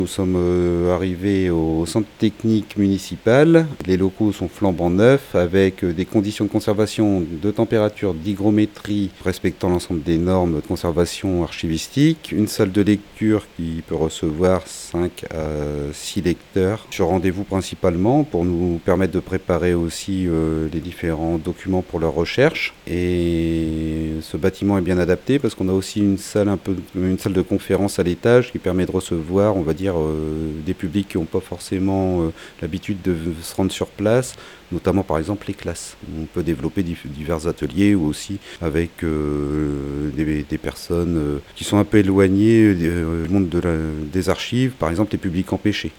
Nous sommes arrivés au centre technique municipal. Les locaux sont flambant neufs avec des conditions de conservation de température, d'hygrométrie respectant l'ensemble des normes de conservation archivistique. Une salle de lecture qui peut recevoir 5 à 6 lecteurs sur rendez-vous principalement pour nous permettre de préparer aussi les différents documents pour leur recherche. Et ce bâtiment est bien adapté parce qu'on a aussi une salle de conférence à l'étage qui permet de recevoir, on va dire, des publics qui n'ont pas forcément l'habitude de se rendre sur place, notamment par exemple les classes. On peut développer divers ateliers ou aussi avec des personnes qui sont un peu éloignées du monde des archives, par exemple les publics empêchés.